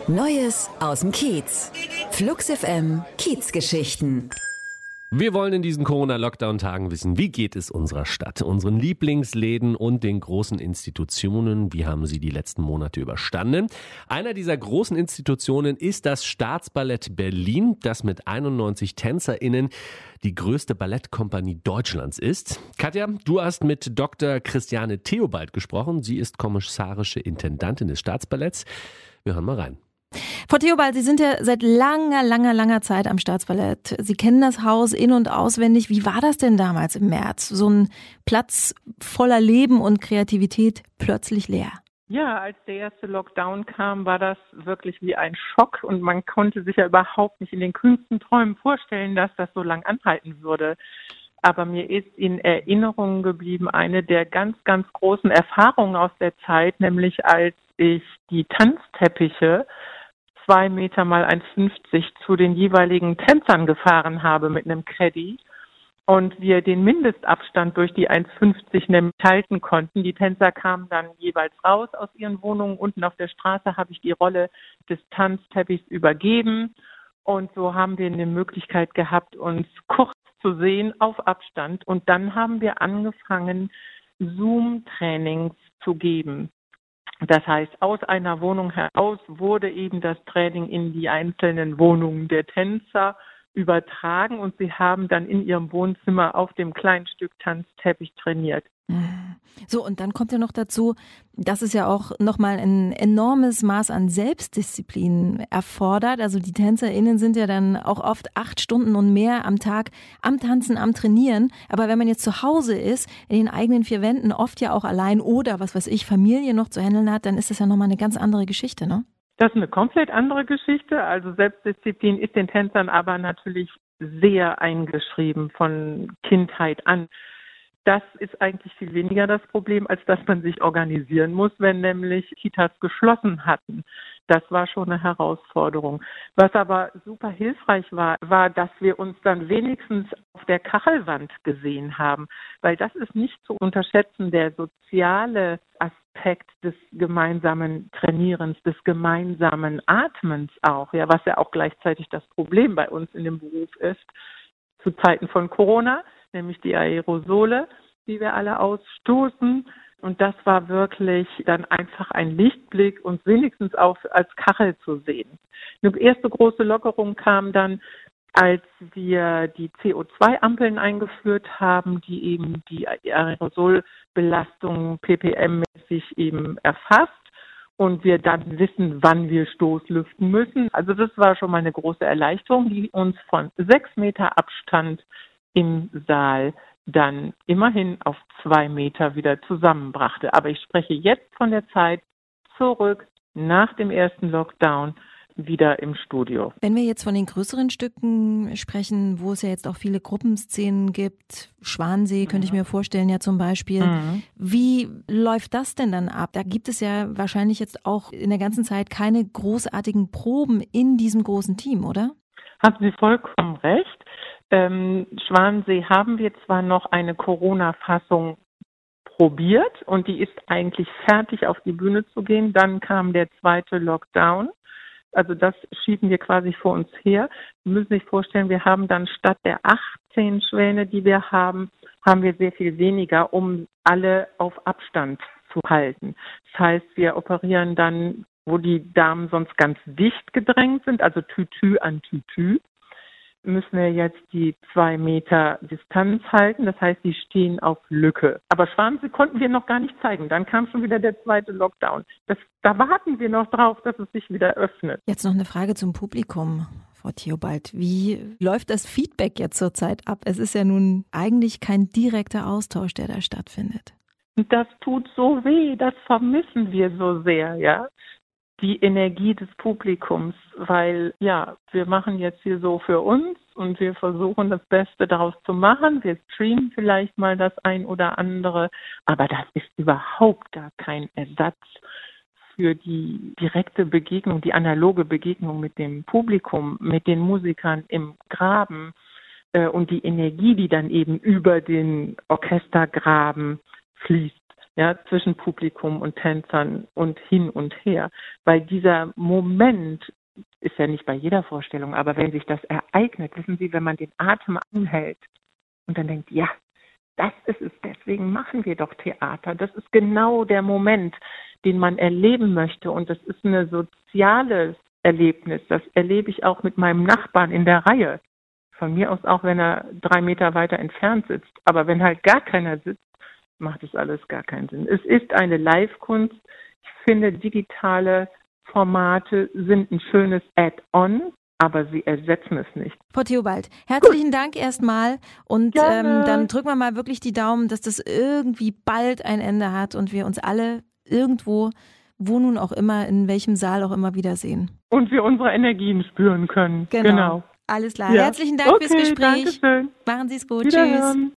Neues aus dem Kiez. Flux FM Kiezgeschichten. Wir wollen in diesen Corona-Lockdown-Tagen wissen, wie geht es unserer Stadt, unseren Lieblingsläden und den großen Institutionen, wie haben sie die letzten Monate überstanden. Einer dieser großen Institutionen ist das Staatsballett Berlin, das mit 91 TänzerInnen die größte Ballettkompanie Deutschlands ist. Katja, du hast mit Dr. Christiane Theobald gesprochen. Sie ist kommissarische Intendantin des Staatsballetts. Wir hören mal rein. Frau Theobald, Sie sind ja seit langer Zeit am Staatsballett. Sie kennen das Haus in- und auswendig. Wie war das denn damals im März? So ein Platz voller Leben und Kreativität plötzlich leer. Ja, als der erste Lockdown kam, war das wirklich wie ein Schock und man konnte sich ja überhaupt nicht in den kühnsten Träumen vorstellen, dass das so lang anhalten würde. Aber mir ist in Erinnerung geblieben eine der ganz großen Erfahrungen aus der Zeit, nämlich als ich die Tanzteppiche 2 Meter mal 1,50 zu den jeweiligen Tänzern gefahren habe mit einem Caddy und wir den Mindestabstand durch die 1,50 nämlich halten konnten. Die Tänzer kamen dann jeweils raus aus ihren Wohnungen. Unten auf der Straße habe ich die Rolle des Tanzteppichs übergeben und so haben wir eine Möglichkeit gehabt, uns kurz zu sehen auf Abstand und dann haben wir angefangen, Zoom-Trainings zu geben. Das heißt, aus einer Wohnung heraus wurde eben das Training in die einzelnen Wohnungen der Tänzer übertragen und sie haben dann in ihrem Wohnzimmer auf dem kleinen Stück Tanzteppich trainiert. So, und dann kommt ja noch dazu, dass es ja auch nochmal ein enormes Maß an Selbstdisziplin erfordert. Also die TänzerInnen sind ja dann auch oft 8 Stunden und mehr am Tag am Tanzen, am Trainieren. Aber wenn man jetzt zu Hause ist, in den eigenen 4 Wänden, oft ja auch allein oder, was weiß ich, Familie noch zu handeln hat, dann ist das ja nochmal eine ganz andere Geschichte, ne? Das ist eine komplett andere Geschichte. Also Selbstdisziplin ist den Tänzern aber natürlich sehr eingeschrieben von Kindheit an. Das ist eigentlich viel weniger das Problem, als dass man sich organisieren muss, wenn nämlich Kitas geschlossen hatten. Das war schon eine Herausforderung. Was aber super hilfreich war, dass wir uns dann wenigstens auf der Kachelwand gesehen haben, weil das ist nicht zu unterschätzen, der soziale Aspekt des gemeinsamen Trainierens, des gemeinsamen Atmens auch, ja, was ja auch gleichzeitig das Problem bei uns in dem Beruf ist, zu Zeiten von Corona, nämlich die Aerosole, die wir alle ausstoßen. Und das war wirklich dann einfach ein Lichtblick, uns wenigstens auch als Kachel zu sehen. Eine erste große Lockerung kam dann, als wir die CO2-Ampeln eingeführt haben, die eben die Aerosolbelastung ppm-mäßig eben erfasst und wir dann wissen, wann wir Stoßlüften müssen. Also das war schon mal eine große Erleichterung, die uns von 6 Meter Abstand im Saal dann immerhin auf 2 Meter wieder zusammenbrachte. Aber ich spreche jetzt von der Zeit zurück nach dem ersten Lockdown wieder im Studio. Wenn wir jetzt von den größeren Stücken sprechen, wo es ja jetzt auch viele Gruppenszenen gibt, Schwansee könnte ich mir vorstellen ja zum Beispiel. Wie läuft das denn dann ab? Da gibt es ja wahrscheinlich jetzt auch in der ganzen Zeit keine großartigen Proben in diesem großen Team, oder? Haben Sie vollkommen recht. Schwansee haben wir zwar noch eine Corona-Fassung probiert und die ist eigentlich fertig auf die Bühne zu gehen. Dann kam der zweite Lockdown. Also das schieben wir quasi vor uns her. Sie müssen sich vorstellen, wir haben dann statt der 18 Schwäne, die wir haben wir sehr viel weniger, um alle auf Abstand zu halten. Das heißt, wir operieren dann, wo die Damen sonst ganz dicht gedrängt sind, also Tütü an Tütü, müssen wir jetzt die 2 Meter Distanz halten. Das heißt, die stehen auf Lücke. Aber Schwansee konnten wir noch gar nicht zeigen. Dann kam schon wieder der zweite Lockdown. Da warten wir noch drauf, dass es sich wieder öffnet. Jetzt noch eine Frage zum Publikum, Frau Theobald. Wie läuft das Feedback jetzt zurzeit ab? Es ist ja nun eigentlich kein direkter Austausch, der da stattfindet. Das tut so weh. Das vermissen wir so sehr, ja. Die Energie des Publikums, weil ja, wir machen jetzt hier so für uns und wir versuchen das Beste daraus zu machen. Wir streamen vielleicht mal das ein oder andere, aber das ist überhaupt gar kein Ersatz für die direkte Begegnung, die analoge Begegnung mit dem Publikum, mit den Musikern im Graben und die Energie, die dann eben über den Orchestergraben fließt. ja, zwischen Publikum und Tänzern und hin und her. Weil dieser Moment ist ja nicht bei jeder Vorstellung, aber wenn sich das ereignet, wissen Sie, wenn man den Atem anhält und dann denkt, ja, das ist es, deswegen machen wir doch Theater. Das ist genau der Moment, den man erleben möchte. Und das ist ein soziales Erlebnis. Das erlebe ich auch mit meinem Nachbarn in der Reihe. Von mir aus auch, wenn er 3 Meter weiter entfernt sitzt. Aber wenn halt gar keiner sitzt, macht es alles gar keinen Sinn. Es ist eine Live-Kunst. Ich finde, digitale Formate sind ein schönes Add-on, aber sie ersetzen es nicht. Frau Theobald, herzlichen Dank erstmal und dann drücken wir mal wirklich die Daumen, dass das irgendwie bald ein Ende hat und wir uns alle irgendwo, wo nun auch immer, in welchem Saal auch immer wiedersehen. Und wir unsere Energien spüren können. Genau. Alles klar. Ja. Herzlichen Dank fürs Gespräch. Dankeschön. Machen Sie es gut. Tschüss.